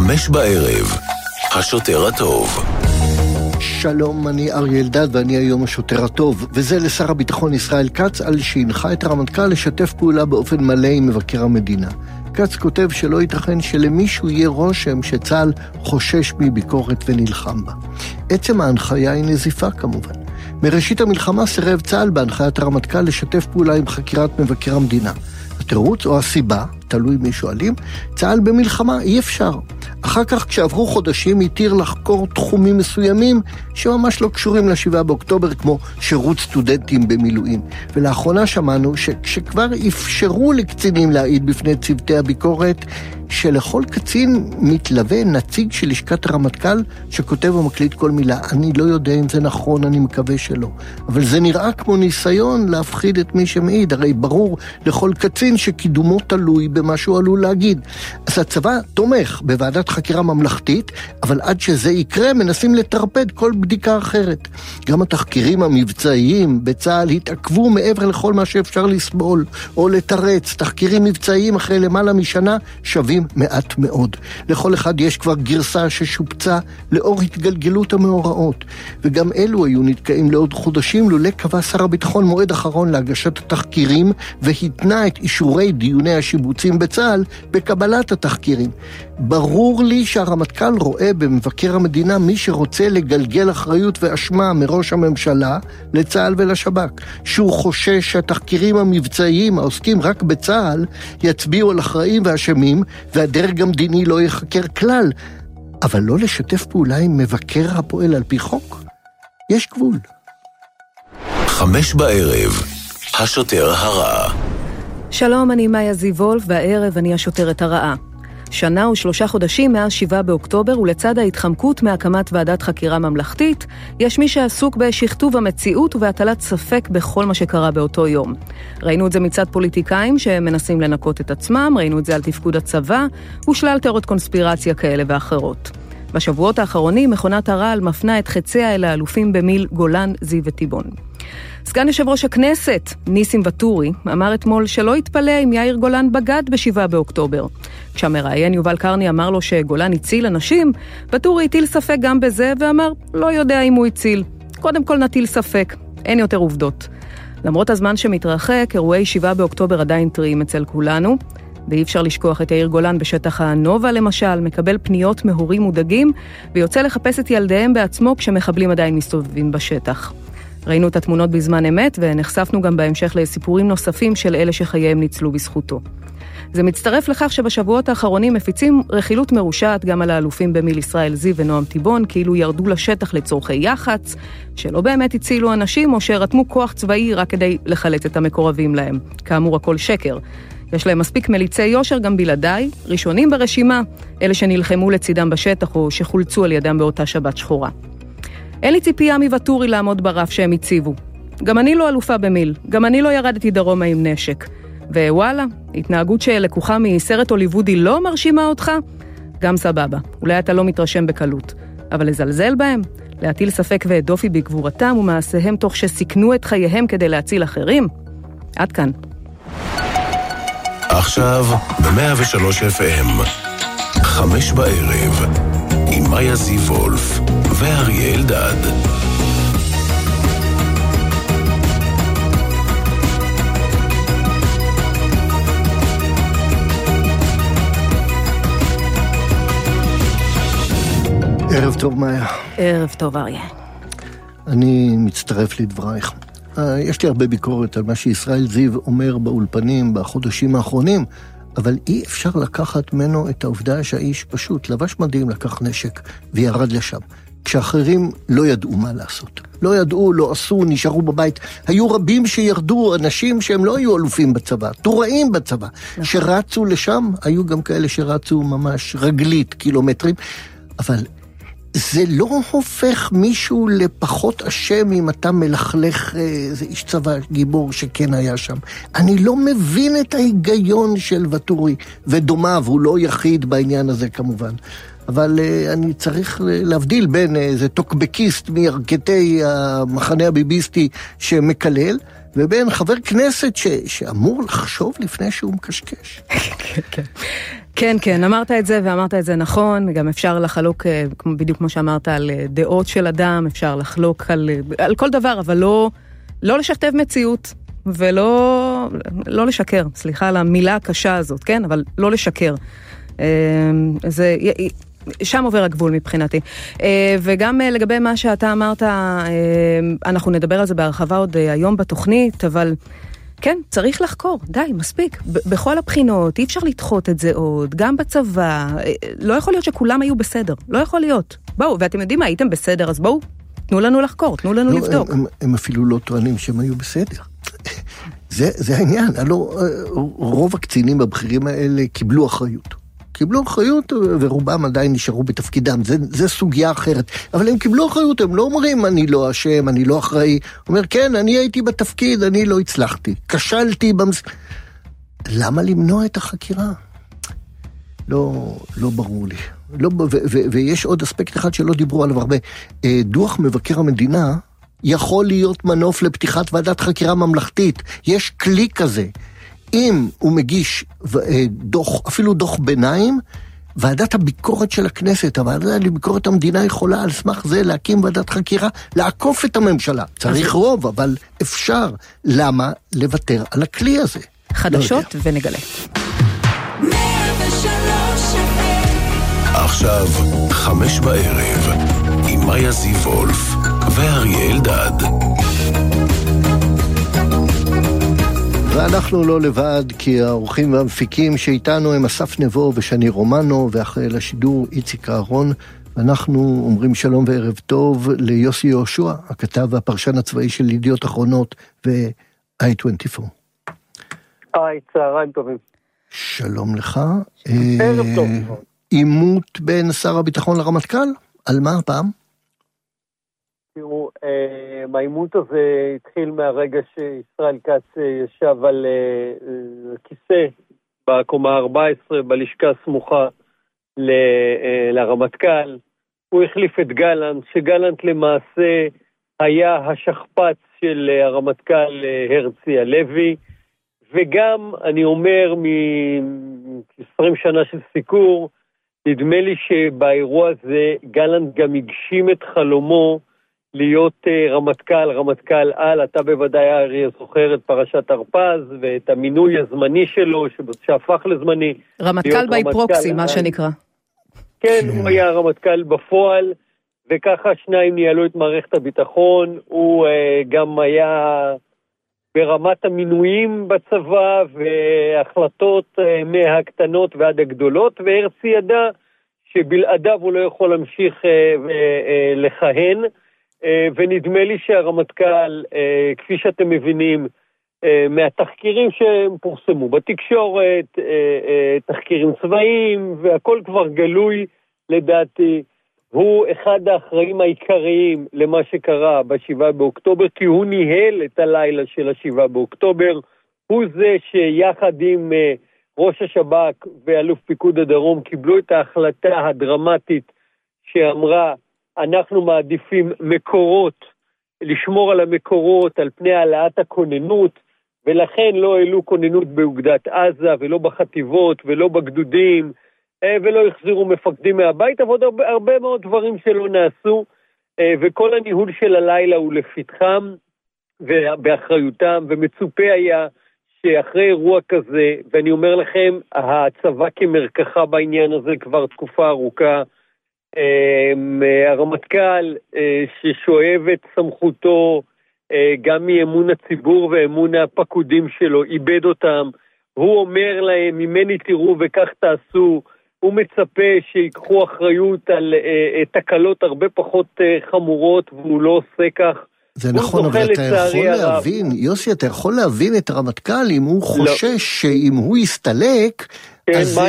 5:00, השוטר הטוב. שלום, אני אריה אלדד ואני היום השוטר הטוב, וזה לשר הביטחון ישראל כץ על שהנחה את הרמטכ"ל לשתף פעולה באופן מלא עם מבקר המדינה. כץ כותב שלא ייתכן שלמישהו יהיה רושם שצה"ל חושש מביקורת ונלחם בה. עצם ההנחיה היא נזיפה כמובן. מראשית המלחמה סירב צה"ל בהנחיית הרמטכ"ל לשתף פעולה עם חקירת מבקר המדינה. התירוץ או הסיבה, תלוי מי שואלים, צה"ל במלחמה אי אפשר. אחר כך כשעברו חודשים התיר לחקור תחומים מסוימים שממש לא קשורים ל7 באוקטובר, כמו שירות סטודנטים במילואים. ולאחרונה שמענו שכשכבר אפשרו לקצינים להעיד בפני צוותי הביקורת, שלכל קצין מתלווה נציג של לשכת הרמטכ"ל שכותב ומקליט כל מילה. אני לא יודע אם זה נכון, אני מקווה שלא. אבל זה נראה כמו ניסיון להפחיד את מי שמעיד. הרי ברור לכל קצין שקידומו תלוי במה שהוא עלול להגיד. אז הצבא תומך בוועדת חקירה ממלכתית, אבל עד שזה יקרה מנסים לטרפד כל בדיקה אחרת. גם התחקירים המבצעיים בצה"ל התעכבו מעבר לכל מה שאפשר לסבול או לתרץ. תחקירים מבצעיים אחרי למעלה משנה שווים מעט מאוד. לכל אחד יש כבר גרסה ששופצה לאור התגלגלות המאורעות, וגם אלו היו נתקעים לעוד חודשים לולא קבע שר הביטחון מועד אחרון להגשת התחקירים והתנה את אישורי דיוני השיבוצים בצה"ל בקבלת התחקירים. ברור לי שהרמטכ"ל רואה במבקר המדינה מי שרוצה לגלגל אחריות ואשמה מראש הממשלה לצה"ל ולשב"כ, שהוא חושש שהתחקירים המבצעיים העוסקים רק בצה"ל יצביעו על אחראים ואשמים והדרג המדיני לא יחקר כלל, אבל לא לשתף פעולה עם מבקר הפועל על פי חוק. יש גבול. 5:00, השוטר הרע. שלום, אני מאיה זיוולף, והערב אני השוטרת הרעה. שנה ו3 חודשים מאז 7 באוקטובר, ולצד ההתחמקות מהקמת ועדת חקירה ממלכתית, יש מי שעסוק בשכתוב המציאות ובהטלת ספק בכל מה שקרה באותו יום. ראינו את זה מצד פוליטיקאים שמנסים לנקות את עצמם, ראינו את זה על תפקוד הצבא, ושלל תיאוריות קונספירציה כאלה ואחרות. בשבועות האחרונים מכונת הרעל מפנה את חציה אל האלופים במיל, גולן, זיו וטיבון. סגן יושב ראש הכנסת, ניסים ואטורי, אמר אתמול שלא יתפלא אם יאיר גולן בגד ב7 באוקטובר. כשהמראיין יובל קרני אמר לו שגולן הציל אנשים, ואטורי הטיל ספק גם בזה ואמר, לא יודע אם הוא הציל. קודם כל נטיל ספק, אין יותר עובדות. למרות הזמן שמתרחק, אירועי 7 באוקטובר עדיין טריים אצל כולנו, ואי אפשר לשכוח את יאיר גולן בשטח הנובה למשל, מקבל פניות מהורים מודאגים, ויוצא לחפש את ילדיהם בעצמו כשמחבלים עדיין מסתובבים בשטח. ראינו את התמונות בזמן אמת, ונחשפנו גם בהמשך לסיפורים נוספים של אלה שחייהם ניצלו בזכותו. זה מצטרף לכך שבשבועות האחרונים מפיצים רכילות מרושעת גם על האלופים במיל ישראל זיו ונועם טיבון, כאילו ירדו לשטח לצורכי יח"צ, שלא באמת הצילו אנשים או שרתמו כוח צבאי רק כדי לחלץ את המקורבים להם. כאמור הכל שקר. יש להם מספיק מליצי יושר גם בלעדיי, ראשונים ברשימה, אלה שנלחמו לצידם בשטח או שחולצו על ידם באותה שבת שחורה. אין לי ציפייה מוואטורי לעמוד ברף שהם הציבו. גם אני לא אלופה במיל, גם אני לא ירדתי דרומה עם נשק. ווואלה, התנהגות שלקוחה מסרט הוליוודי לא מרשימה אותך? גם סבבה, אולי אתה לא מתרשם בקלות. אבל לזלזל בהם, להטיל ספק ודופי בגבורתם ומעשיהם תוך שסיכנו את חייהם כדי להציל אחרים? עד כאן. עכשיו ב-103 FM, 5:00, עם מאיה זיוולף ואריה אלדד. ערב טוב מאיה. ערב טוב אריה. אני מצטרף לדברייך. יש לי הרבה ביקורת על מה שישראל זיו אומר באולפנים בחודשים האחרונים, אבל אי אפשר לקחת ממנו את העובדה שהאיש פשוט לבש מדים, לקח נשק וירד לשם. כשאחרים לא ידעו מה לעשות. לא ידעו, לא עשו, נשארו בבית. היו רבים שירדו, אנשים שהם לא היו אלופים בצבא, תוראים בצבא, שרצו לשם, היו גם כאלה שרצו ממש רגלית, קילומטרים, אבל זה לא הופך מישהו לפחות אשם אם אתה מלכלך איזה איש צבא גיבור שכן היה שם. אני לא מבין את ההיגיון של ואטורי ודומיו, הוא לא יחיד בעניין הזה כמובן. אבל אני צריך להבדיל בין איזה טוקבקיסט מירכתי המחנה הביביסטי שמקלל, ובין חבר כנסת שאמור לחשוב לפני שהוא מקשקש. כן, כן, אמרת את זה ואמרת את זה נכון, גם אפשר לחלוק, בדיוק כמו שאמרת, על דעות של אדם, אפשר לחלוק על כל דבר, אבל לא לשכתב מציאות, ולא לשקר, סליחה על המילה הקשה הזאת, כן? אבל לא לשקר. שם עובר הגבול מבחינתי. וגם לגבי מה שאתה אמרת, אנחנו נדבר על זה בהרחבה עוד היום בתוכנית, אבל כן, צריך לחקור, די, מספיק. בכל הבחינות, אי אפשר לדחות את זה עוד, גם בצבא, לא יכול להיות שכולם היו בסדר, לא יכול להיות. בואו, ואתם יודעים מה, הייתם בסדר, אז בואו, תנו לנו לחקור, תנו לנו לבדוק. הם אפילו לא טוענים שהם היו בסדר. זה העניין, רוב הקצינים הבכירים האלה קיבלו אחריות. קיבלו אחריות ורובם עדיין נשארו בתפקידם, זה סוגיה אחרת. אבל הם קיבלו אחריות, הם לא אומרים אני לא אשם, אני לא אחראי. אומר כן, אני הייתי בתפקיד, אני לא הצלחתי, כשלתי למה למנוע את החקירה? לא ברור לי. ויש עוד אספקט אחד שלא דיברו עליו הרבה. דוח מבקר המדינה יכול להיות מנוף לפתיחת ועדת חקירה ממלכתית. יש כלי כזה. אם הוא מגיש דוח, אפילו דוח ביניים, ועדת הביקורת של הכנסת, הוועדה לביקורת המדינה יכולה על סמך זה להקים ועדת חקירה, לעקוף את הממשלה. צריך רוב, אבל אפשר. למה לוותר על הכלי הזה? חדשות ונגלה. עכשיו 5:00 עם מאיה זיוולף ואריה אלדד. ואנחנו לא לבד, כי האורחים והמפיקים שאיתנו הם אסף נבו ושני רומנו, ואחרי לשידור איציק אהרון. ואנחנו אומרים שלום וערב טוב ליוסי יהושע, הכתב והפרשן הצבאי של ידיעות אחרונות ו-i24. צהריים טובים. שלום לך. ערב טוב. עימות בין שר הביטחון לרמטכ"ל? על מה הפעם? תראו, העימות הזה התחיל מהרגע שישראל כץ ישב על כיסא בקומה 14 בלשכה סמוכה לרמטכ"ל. הוא החליף את גלנט, שגלנט למעשה היה השכפ"ץ של הרמטכ"ל הרצי הלוי, וגם אני אומר מ-20 שנה של סיקור, נדמה לי שבאירוע הזה גלנט גם הגשים את חלומו להיות רמטכ"ל על. אתה בוודאי אריה זוכר את פרשת הרפז ואת המינוי הזמני שלו שהפך לזמני. רמטכ"ל בי פרוקסי, מה שנקרא. כן, הוא היה רמטכ"ל בפועל, וככה שניים ניהלו את מערכת הביטחון. הוא גם היה ברמת המינויים בצבא והחלטות מהקטנות ועד הגדולות, והרצי ידע שבלעדיו הוא לא יכול להמשיך לכהן, ונדמה לי שהרמטכ"ל, כפי שאתם מבינים, מהתחקירים שהם פורסמו בתקשורת, תחקירים צבאיים, והכל כבר גלוי לדעתי, הוא אחד האחראים העיקריים למה שקרה ב7 באוקטובר, כי הוא ניהל את הלילה של ה7 באוקטובר, הוא זה שיחד עם ראש השב"כ ואלוף פיקוד הדרום קיבלו את ההחלטה הדרמטית שאמרה, אנחנו מעדיפים מקורות, לשמור על המקורות על פני העלאת הכוננות, ולכן לא העלו כוננות באוגדת עזה ולא בחטיבות ולא בגדודים, ולא החזירו מפקדים מהבית, אבל הרבה מאוד דברים שלא נעשו, וכל הניהול של הלילה הוא לפתחם ובאחריותם, ומצופה היה שאחרי אירוע כזה, ואני אומר לכם, הצבא כמרקחה בעניין הזה כבר תקופה ארוכה, הרמטכ"ל ששואב את סמכותו גם מאמון הציבור ואמון הפקודים שלו, איבד אותם, הוא אומר להם, ממני תראו וכך תעשו, הוא מצפה שיקחו אחריות על תקלות הרבה פחות חמורות, והוא לא עושה כך. זה נכון, אבל אתה יכול להבין, יוסי, אתה יכול להבין את הרמטכ"ל אם הוא חושש שאם הוא יסתלק, אז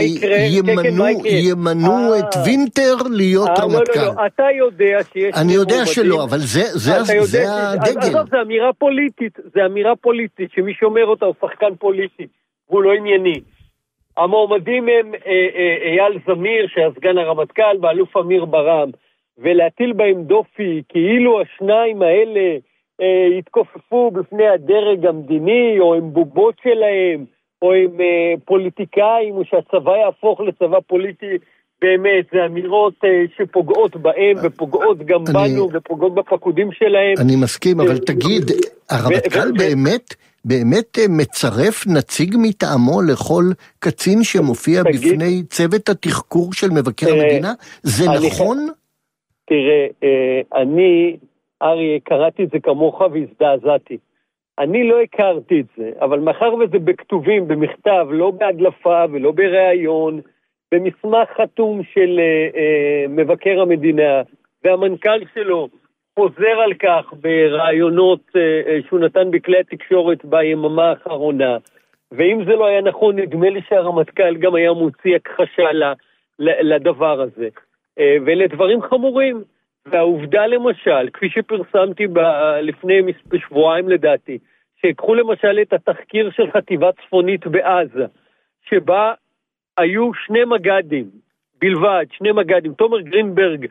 ימנו את וינטר להיות רמטכ"ל. לא, אתה יודע שיש... אני יודע שלא, אבל זה הדגל. זה אמירה פוליטית, זה אמירה פוליטית, שמי שאומר אותה הוא שחקן פוליטי, הוא לא ענייני. המועמדים הם אייל זמיר, שהסגן הרמטכ"ל, ואלוף אמיר ברם, ולהטיל בהם דופי, כאילו השניים האלה התכופפו בפני הדרג המדיני, או הם בובות שלהם, או עם פוליטיקאים, או שהצבא יהפוך לצבא פוליטי, באמת, זה אמירות שפוגעות בהם, ופוגעות גם בנו, ופוגעות בפקודים שלהם. אני מסכים, אבל תגיד, הרמטכ"ל באמת מצרף נציג מטעמו לכל קצין שמופיע בפני צוות התחקור של מבקר המדינה? זה נכון? תראה, אני, אריה, קראתי את זה כמוך והזדעזעתי. אני לא הכרתי את זה, אבל מאחר וזה בכתובים, במכתב, לא בהדלפה ולא בראיון, במסמך חתום של מבקר המדינה, והמנכ"ל שלו חוזר על כך ברעיונות שהוא נתן בכלי התקשורת ביממה האחרונה, ואם זה לא היה נכון, נדמה לי שהרמטכ"ל גם היה מוציא הכחשה לדבר הזה. ואלה דברים חמורים. והעובדה למשל, כפי שפרסמתי לפני שבועיים לדעתי, שיקחו למשל את התחקיר של חטיבה צפונית בעזה, שבה היו 2 מג"דים בלבד, 2 מג"דים, תומר גרינברג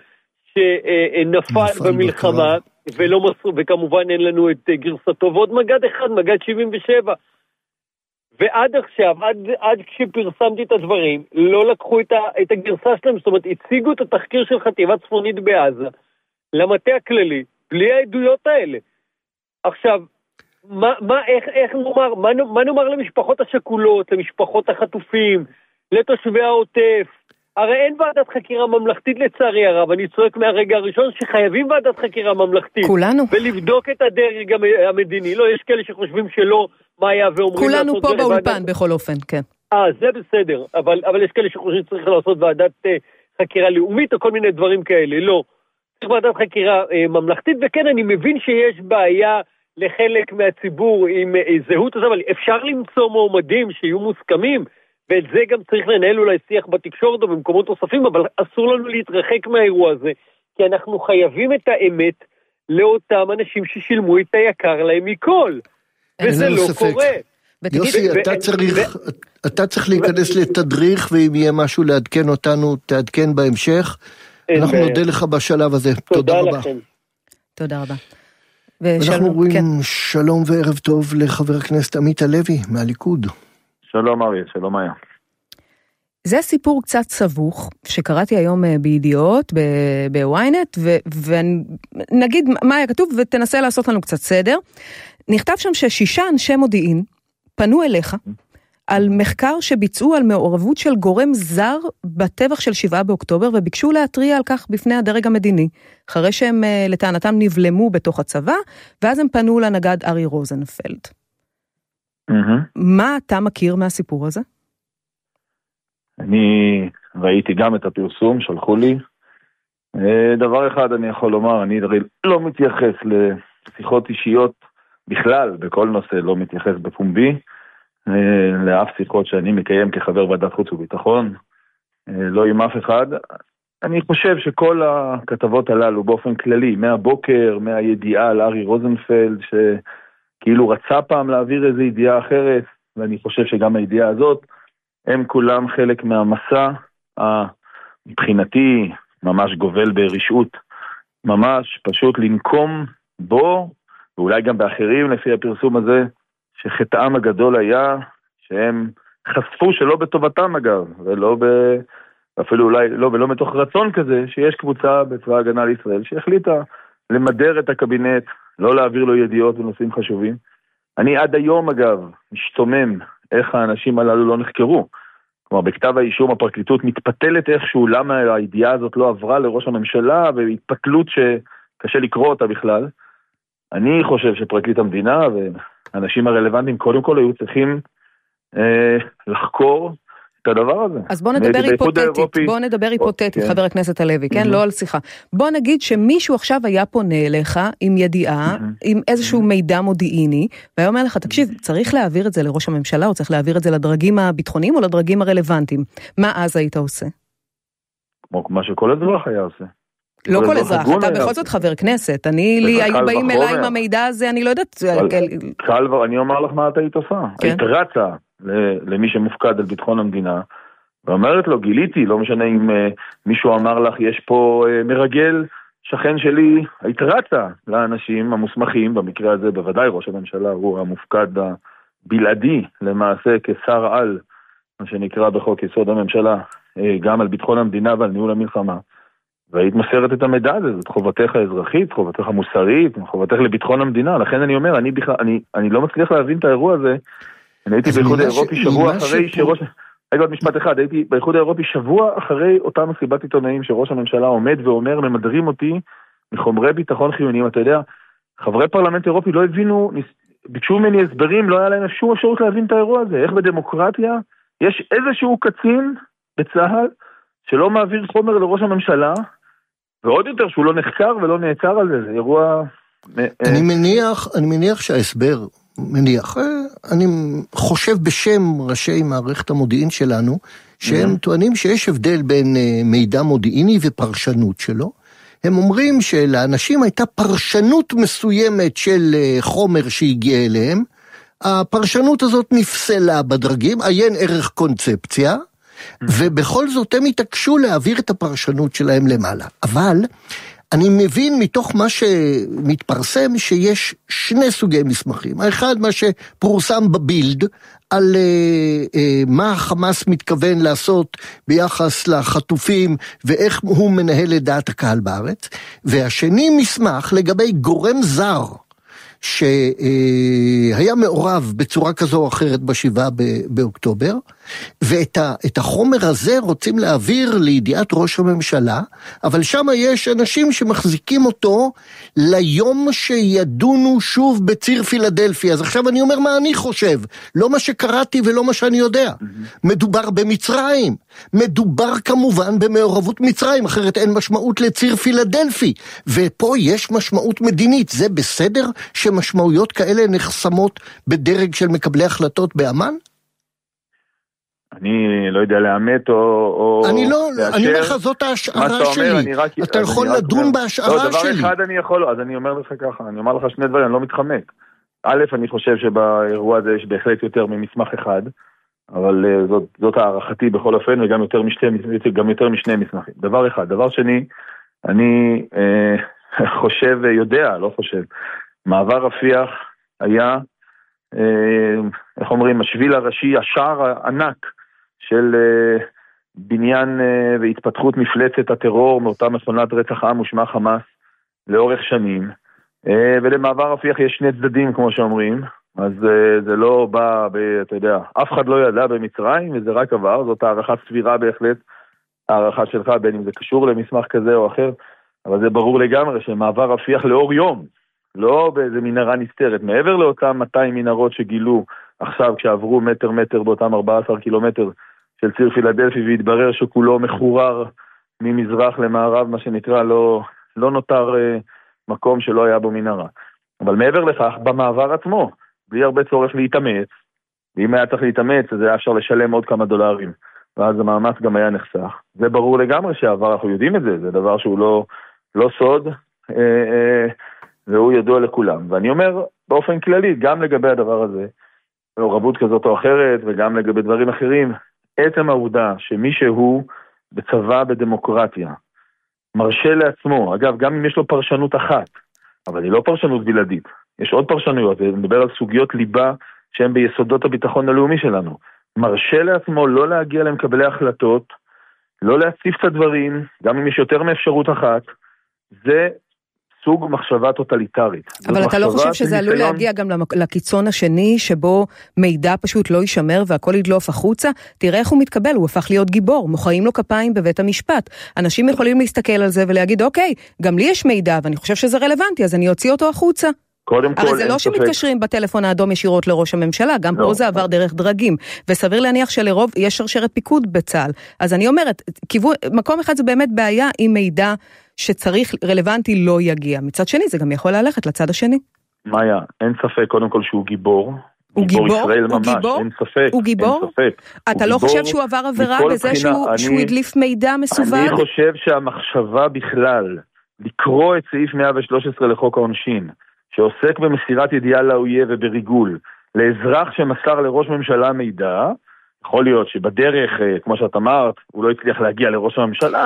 שנפל במלחמה, ולא מסרו, וכמובן אין לנו את גרסתו, ועוד מג"ד אחד, מג"ד 77. ועד עכשיו, עד כשפרסמתי את הדברים, לא לקחו את הגרסה שלהם, זאת אומרת, הציגו את התחקיר של חטיבה צפונית בעזה, למטה הכללי, בלי העדויות האלה. עכשיו, איך נאמר, מה נאמר למשפחות השכולות, למשפחות החטופים, לתושבי העוטף? הרי אין ועדת חקירה ממלכתית לצערי הרב, אני צועק מהרגע הראשון שחייבים ועדת חקירה ממלכתית. כולנו. ולבדוק את הדרג המדיני, לא, יש כאלה שחושבים שלא, מה היה ואומרים... כולנו פה באולפן בכל אופן, כן. זה בסדר, אבל יש כאלה שחושבים שצריך לעשות ועדת חקירה לאומית או כל מיני דברים כאלה, לא. צריך ועדת חקירה ממלכתית, וכן אני מבין שיש בעיה לחלק מהציבור עם זהות הזה, אבל אפשר למצוא מועמדים שיהיו מוסכמים, ואת זה גם צריך לנהל אולי שיח בתקשורת או במקומות נוספים, אבל אסור לנו להתרחק מהאירוע הזה, כי אנחנו חייבים את האמת לאותם אנשים ששילמו את היקר להם מכל, וזה לא קורה. יוסי, אתה צריך להיכנס לתדריך, ואם יהיה משהו לעדכן אותנו, תעדכן בהמשך. אנחנו נודה לך בשלב הזה. תודה רבה. תודה רבה. אנחנו רואים שלום וערב טוב לחבר הכנסת עמית הלוי מהליכוד. שלום אריה, שלום היה. זה סיפור קצת סבוך, שקראתי היום בידיעות, בוויינט, ונגיד מה היה כתוב, ותנסה לעשות לנו קצת סדר. נכתב שם ש6 אנשי מודיעין פנו אליך, על מחקר שביצעו על מעורבות של גורם זר בטבח של 7 באוקטובר, וביקשו להטריע על כך בפני הדרג המדיני, אחרי שהם לטענתם נבלמו בתוך הצבא, ואז הם פנו לנגד ארי רוזנפלד. מה אתה מכיר מהסיפור הזה? אני ראיתי גם את הפרסום, שלחו לי. דבר אחד אני יכול לומר, אני לא מתייחס לשיחות אישיות בכלל, בכל נושא לא מתייחס בפומבי, לאף שיחות שאני מקיים כחבר ועדת חוץ וביטחון, לא עם אף אחד. אני חושב שכל הכתבות הללו באופן כללי, מהבוקר, מהידיעה על ארי רוזנפלד, שכאילו רצה פעם להעביר איזו ידיעה אחרת, ואני חושב שגם הידיעה הזאת, הם כולם חלק מהמסע, מבחינתי ממש גובל ברשעות, ממש פשוט לנקום בו, ואולי גם באחרים לפי הפרסום הזה, שחטאם הגדול היה שהם חשפו שלא בטובתם אגב, אפילו אולי לא ולא מתוך רצון כזה, שיש קבוצה בצבא ההגנה לישראל שהחליטה למדר את הקבינט, לא להעביר לו ידיעות ונושאים חשובים. אני עד היום אגב משתומם איך האנשים הללו לא נחקרו. כלומר בכתב האישום הפרקליטות מתפתלת איכשהו למה הידיעה הזאת לא עברה לראש הממשלה, והתפתלות שקשה לקרוא אותה בכלל. אני חושב שפרקליט המדינה והאנשים הרלוונטיים קודם כל היו צריכים לחקור את הדבר הזה. אז בוא נדבר היפותטית, חבר הכנסת הלוי, כן? לא על שיחה. בוא נגיד שמישהו עכשיו היה פונה אליך עם ידיעה, עם איזשהו מידע מודיעיני, והיה אומר לך, תקשיב, צריך להעביר את זה לראש הממשלה, או צריך להעביר את זה לדרגים הביטחוניים או לדרגים הרלוונטיים. מה אז היית עושה? כמו מה שכל אזרח היה עושה. לא כל אזרח, אתה בכל זאת חבר כנסת, היו באים אליי עם המידע הזה, אני לא יודעת. אני אומר לך מה אתה היית עושה. היית רצה למי שמופקד על ביטחון המדינה, ואומרת לו, גיליתי, לא משנה אם מישהו אמר לך, יש פה מרגל, שכן שלי, היית רצה לאנשים המוסמכים, במקרה הזה בוודאי ראש הממשלה הוא המופקד בלעדי למעשה כשר על, מה שנקרא בחוק יסוד הממשלה, גם על ביטחון המדינה ועל ניהול המלחמה, והיית מסרת את המידע הזה, זאת חובתך האזרחית, חובתך המוסרית, חובתך לביטחון המדינה. לכן אני אומר, אני לא מצליח להבין את האירוע הזה. אני הייתי באיחוד האירופי שבוע אחרי שראש... רגע עוד משפט אחד, הייתי באיחוד האירופי שבוע אחרי אותה מסיבת עיתונאים שראש הממשלה עומד ואומר, ממדרים אותי מחומרי ביטחון חיוניים. אתה יודע, חברי פרלמנט אירופי לא הבינו, ביקשו ממני הסברים, לא היה להם שום אפשרות להבין את האירוע הזה. איך בדמוקרטיה יש איזשהו קצין בצה"ל שלא מעביר חומר לראש הממשלה, ועוד יותר שהוא לא נחקר ולא נעצר על זה. זה אירוע... אני מניח שההסבר, אני חושב בשם ראשי מערכת המודיעין שלנו, שהם טוענים שיש הבדל בין מידע מודיעיני ופרשנות שלו. הם אומרים שלאנשים הייתה פרשנות מסוימת של חומר שהגיע אליהם, הפרשנות הזאת נפסלה בדרגים, עיין ערך קונספציה, ובכל זאת הם התעקשו להעביר את הפרשנות שלהם למעלה. אבל אני מבין מתוך מה שמתפרסם שיש שני סוגי מסמכים. האחד, מה שפורסם בבילד, על מה החמאס מתכוון לעשות ביחס לחטופים, ואיך הוא מנהל את דעת הקהל בארץ. והשני מסמך לגבי גורם זר, שהיה מעורב בצורה כזו או אחרת ב7 באוקטובר, ואת החומר הזה רוצים להעביר לידיעת ראש הממשלה, אבל שם יש אנשים שמחזיקים אותו ליום שידונו שוב בציר פילדלפי. אז עכשיו אני אומר מה אני חושב, לא מה שקראתי ולא מה שאני יודע. מדובר במצרים, מדובר כמובן במעורבות מצרים, אחרת אין משמעות לציר פילדלפי, ופה יש משמעות מדינית. זה בסדר שמשמעויות כאלה נחסמות בדרג של מקבלי החלטות באמן? אני לא יודע לאמת או אני אומר לך, זאת ההשערה שלי. אתה יכול לדון בהשערה שלי. דבר אחד אני יכול, אז אני אומר לך ככה, אני אומר לך שני דברים, אני לא מתחמק. א', אני חושב שבאירוע הזה יש בהחלט יותר ממסמך אחד, אבל זאת הערכתי בכל אופן, וגם יותר משני מסמכים. דבר אחד. דבר שני, אני חושב ויודע, לא חושב, מעבר רפיח היה, איך אומרים, השביל הראשי, השער הענק של בניין והתפתחות מפלצת הטרור מאותה מכונת רצח עם ושמה חמאס לאורך שנים, ולמעבר רפיח יש שני צדדים כמו שאומרים, אז זה לא בא, אתה יודע, אף אחד לא ידע במצרים וזה רק עבר, זאת הערכה סבירה בהחלט, הערכה שלך בין אם זה קשור למסמך כזה או אחר, אבל זה ברור לגמרי שמעבר רפיח לאור יום, לא באיזה מנהרה נסתרת, מעבר לאותם 200 מנהרות שגילו עכשיו כשעברו מטר באותם 14 קילומטר של ציר פילדלפי, והתברר שכולו מחורר ממזרח למערב, מה שנקרא, לא נותר מקום שלא היה בו מנהרה. אבל מעבר לכך, במעבר עצמו, בלי הרבה צורך להתאמץ, ואם היה צריך להתאמץ, אז היה אפשר לשלם עוד כמה דולרים, ואז המאמץ גם היה נחסך. זה ברור לגמרי שהעבר, אנחנו יודעים את זה, זה דבר שהוא לא סוד, והוא ידוע לכולם. ואני אומר, באופן כללי, גם לגבי הדבר הזה, מעורבות כזאת או אחרת, וגם לגבי דברים אחרים, עצם העובדה שמישהו בצבא בדמוקרטיה מרשה לעצמו, אגב, גם אם יש לו פרשנות אחת, אבל היא לא פרשנות בלעדית, יש עוד פרשנויות, נדבר על סוגיות ליבה שהן ביסודות הביטחון הלאומי שלנו, מרשה לעצמו לא להגיע למקבלי החלטות, לא להציף את הדברים, גם אם יש יותר מאפשרות אחת, זה סוג מחשבה טוטליטרית. אבל אתה לא חושב שזה עלול להגיע גם לקיצון השני, שבו מידע פשוט לא יישמר והכל ידלוף החוצה? תראה איך הוא מתקבל, הוא הפך להיות גיבור, מוחאים לו כפיים בבית המשפט. אנשים יכולים להסתכל על זה ולהגיד, אוקיי, גם לי יש מידע, ואני חושב שזה רלוונטי, אז אני אוציא אותו החוצה. הרי זה לא שמתקשרים בטלפון האדום ישירות לראש הממשלה, גם פה זה עבר דרך דרגים, וסביר להניח שלרוב יש שרשרת פיקוד בצה"ל. אז אני אומרת, מקום אחד זה באמת בעיה עם מידע שצריך רלוונטי לא יגיע. מצד שני זה גם יכול ללכת לצד השני. מאיה, אין ספק קודם כל שהוא גיבור. הוא גיבור? ישראל ממש, אין ספק. הוא גיבור? אתה לא חושב שהוא עבר עבירה בזה שהוא הדליף מידע מסווג? אני חושב שהמחשבה בכלל לקרוא את סעיף 113 לחוק העונשין, שעוסק במסירת ידיעה לאויב ובריגול, לאזרח שמסר לראש ממשלה מידע, יכול להיות שבדרך, כמו שאת אמרת, הוא לא הצליח להגיע לראש הממשלה,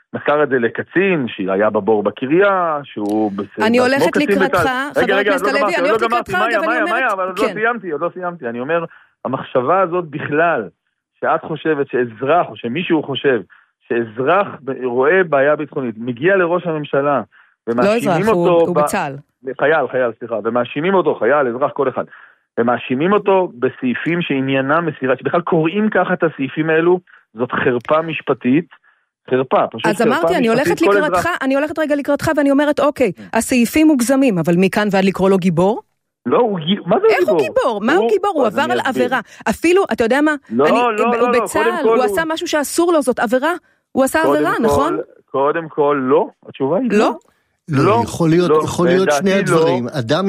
מסר את זה לקצין, שהיה בבור בקריה, שהוא... אני הולכת לקראתך, חבר הכנסת הלוי, אני הולכת לקראתך, אבל עוד לא סיימתי. אני אומר, המחשבה הזאת בכלל, שאת חושבת שאזרח, או שמישהו חושב, שאזרח רואה בעיה ביטחונית, מגיע לראש הממשלה, לא אזרח, הוא בצה"ל. חייל, סליחה, ומאשימים אותו, חייל, אזרח, כל אחד. ומאשימים אותו בסעיפים שעניינם מסירה, שבכלל קוראים ככה את הסעיפים האלו, זאת חרפה משפטית, חרפה, פשוט חרפה משפטית. אז אמרתי, אני הולכת רגע לקראתך, ואני אומרת, אוקיי, הסעיפים מוגזמים, אבל מכאן ועד לקרוא לו גיבור? לא, מה זה גיבור? איך הוא גיבור? מה הוא גיבור? הוא עבר על עבירה. אפילו, אתה יודע מה? הוא בצה"ל, הוא עשה משהו שאסור לו, זאת עבירה? הוא עשה עבירה, נכון? קודם כל, לא. התשובה היא לא. לא, יכול להיות שני הדברים. אדם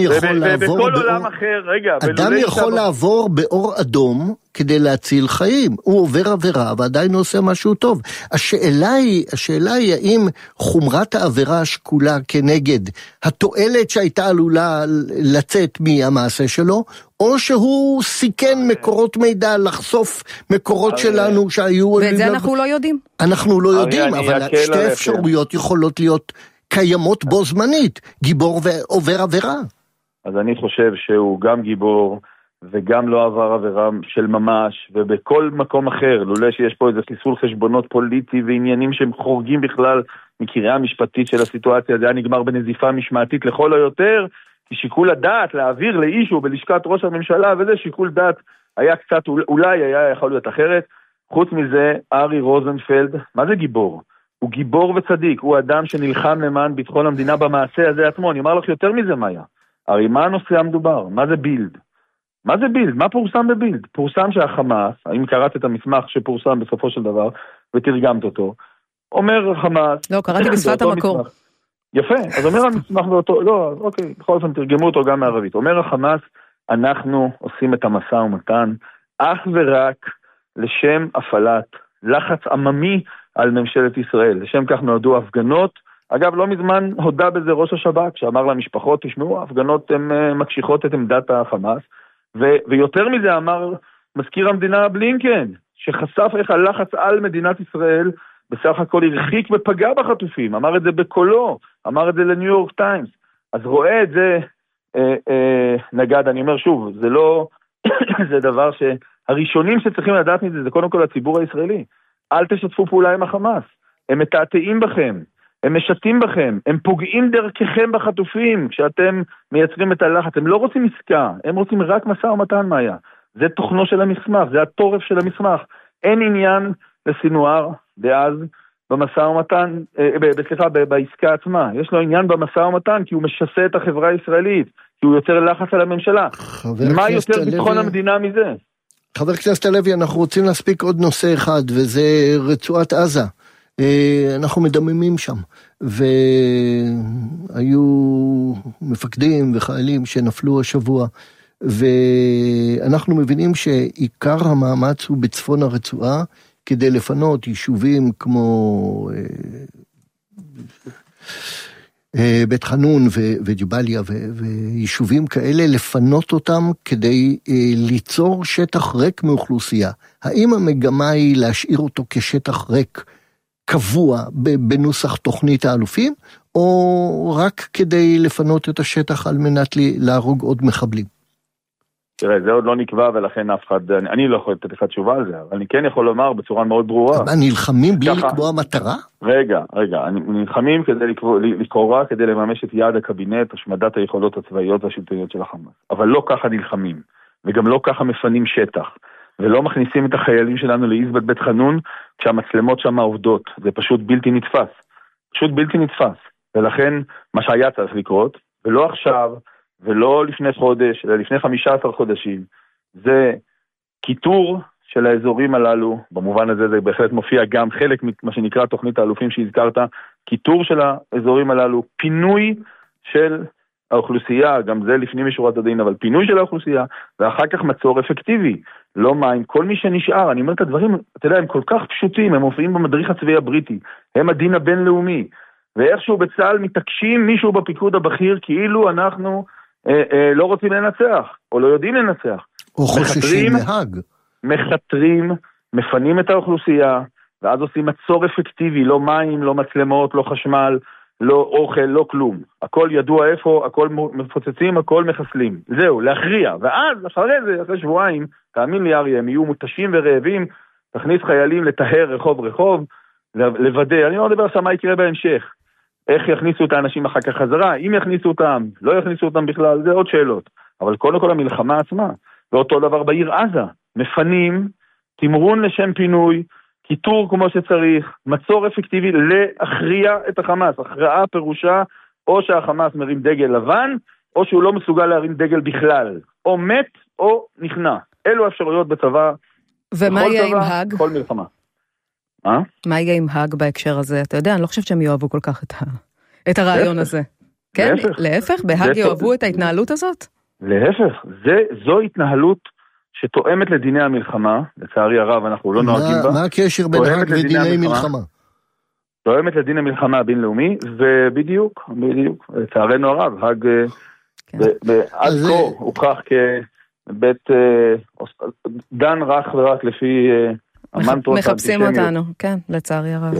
יכול לעבור באור אדום כדי להציל חיים. הוא עובר עבירה ועדיין עושה משהו טוב. השאלה היא האם חומרת העבירה השקולה כנגד התועלת שהייתה עלולה לצאת מהמעשה שלו, או שהוא סיכן מקורות מידע, לחשוף מקורות שלנו שהיו... ואת זה אנחנו לא יודעים. אנחנו לא יודעים, אבל שתי אפשרויות יכולות להיות... קיימות בו זמנית, גיבור ועובר עבירה. אז אני חושב שהוא גם גיבור, וגם לא עבר עבירה של ממש, ובכל מקום אחר, לולא שיש פה איזה חיסול חשבונות פוליטי, ועניינים שהם חורגים בכלל מקריאה המשפטית של הסיטואציה, זה היה נגמר בנזיפה משמעתית לכל היותר, כי שיקול הדעת להעביר לאישו בלשכת ראש הממשלה, וזה שיקול דעת היה קצת, אולי היה יכול להיות אחרת. חוץ מזה, ארי רוזנפלד, מה זה גיבור? הוא גיבור וצדיק, הוא אדם שנלחם למען ביטחון המדינה במעשה הזה עצמו. אני אומר לך יותר מזה, מאיה. הרי מה הנושא המדובר? מה זה בילד? מה זה בילד? מה פורסם בבילד? פורסם שהחמאס, האם קראת את המסמך שפורסם בסופו של דבר, ותרגמת אותו, אומר החמאס... לא, קראתי בשפת המקור. יפה, אז אומר המסמך באותו... לא, אוקיי, בכל אופן תרגמו אותו גם מערבית. אומר החמאס, אנחנו עושים את המשא ומתן, אך ורק לשם הפעלת לחץ עממי על ממשלת ישראל. לשם כך נועדו הפגנות. אגב, לא מזמן הודע בזה ראש השב"כ, שאמר למשפחות, תשמעו, ההפגנות הן מקשיחות את עמדת החמאס, ויותר מזה אמר מזכיר המדינה בלינקן, שחשף איך הלחץ על מדינת ישראל, בסך הכל הרחיק ופגע בחטופים, אמר את זה בקולו, אמר את זה לניו יורק טיימס. אז רואה את זה, נגד, אני אומר שוב, זה לא, זה דבר שהראשונים שצריכים לדעת מזה, זה קודם כל הציבור הישראלי. אל תשתפו פעולה עם החמאס, הם מתעתעים בכם, הם משתים בכם, הם פוגעים דרככם בחטופים, כשאתם מייצרים את הלחץ, הם לא רוצים עסקה, הם רוצים רק משא ומתן, מאיה. זה תוכנו של המסמך, זה התורף של המסמך. אין עניין לסינואר, דאז, במשא ומתן, בעסקה עצמה. יש לו עניין במשא ומתן, כי הוא משסה את החברה הישראלית, כי הוא יוצר לחץ על הממשלה. מה יותר ביטחון המדינה מזה? חבר הכנסת הלוי, אנחנו רוצים להספיק עוד נושא אחד, וזה רצועת עזה. אנחנו מדממים שם, והיו מפקדים וחיילים שנפלו השבוע, ואנחנו מבינים שעיקר המאמץ הוא בצפון הרצועה, כדי לפנות יישובים כמו בית חנון וג'באליה ויישובים כאלה, לפנות אותם כדי ליצור שטח ריק מאוכלוסייה. האם המגמה היא להשאיר אותו כשטח ריק קבוע בנוסח תוכנית האלופים, או רק כדי לפנות את השטח על מנת להרוג עוד מחבלים? תראה, זה עוד לא נקבע, ולכן אף אחד, אני לא יכול לתת לך תשובה על זה, אבל אני כן יכול לומר בצורה מאוד ברורה. אבל נלחמים בלי לקבוע מטרה? רגע, נלחמים כדי לקרוא, כדי לממש את יעד הקבינט, השמדת היכולות הצבאיות והשלטוניות של החמאס. אבל לא ככה נלחמים, וגם לא ככה מפנים שטח, ולא מכניסים את החיילים שלנו לעזבת בית חנון, כשהמצלמות שם עובדות. זה פשוט בלתי נתפס. פשוט בלתי נתפס. ולכן, מה שהיה צריך לקרות, ולא עכשיו, ולא לפני חודש, אלא לפני 15 חודשים, זה קיטור של האזורים הללו, במובן הזה זה בהחלט מופיע גם חלק ממה שנקרא תוכנית האלופים שהזכרת, קיטור של האזורים הללו, פינוי של האוכלוסייה, גם זה לפנים משורת הדין, אבל פינוי של האוכלוסייה, ואחר כך מצור אפקטיבי, לא מים, כל מי שנשאר, אני אומר את הדברים, אתה יודע, הם כל כך פשוטים, הם מופיעים במדריך הצבאי הבריטי, הם הדין הבינלאומי, ואיכשהו בצה"ל מתעקשים מישהו בפיקוד הבכיר, כאילו אנחנו לא רוצים לנצח, או לא יודעים לנצח. או חוששים להג. מחתרים, מפנים את האוכלוסייה, ואז עושים מצור אפקטיבי, לא מים, לא מצלמות, לא חשמל, לא אוכל, לא כלום. הכל ידוע איפה, הכל מפוצצים, הכל מחסלים. זהו, להכריע. ואז, אחרי זה, אחרי שבועיים, תאמין לי אריה, הם יהיו מותשים ורעבים, תכניס חיילים לטהר רחוב, לוודא. אני לא מדבר עכשיו מה יקרה בהמשך. איך יכניסו את האנשים אחר כך חזרה, אם יכניסו אותם, לא יכניסו אותם בכלל, זה עוד שאלות. אבל קודם כל המלחמה עצמה. ואותו דבר בעיר עזה. מפנים, תמרון לשם פינוי, קיטור כמו שצריך, מצור אפקטיבי להכריע את החמאס. הכרעה פירושה או שהחמאס מרים דגל לבן, או שהוא לא מסוגל להרים דגל בכלל. או מת או נכנע. אלו האפשרויות בצבא. ומה יהיה עם האג? כל מלחמה. מה יהיה עם האג בהקשר הזה? אתה יודע, אני לא חושבת שהם יאהבו כל כך את הרעיון הזה. כן, להפך, בהאג יאהבו את ההתנהלות הזאת? להפך, זו התנהלות שתואמת לדיני המלחמה, לצערי הרב אנחנו לא נוהגים בה. מה הקשר בין האג ודיני מלחמה? תואמת לדין המלחמה הבינלאומי, ובדיוק, לצערנו הרב, האג עד כה הוכח כבית דן רך ורק לפי המנטרות. מחפשים אותנו, כן, לצערי הרב.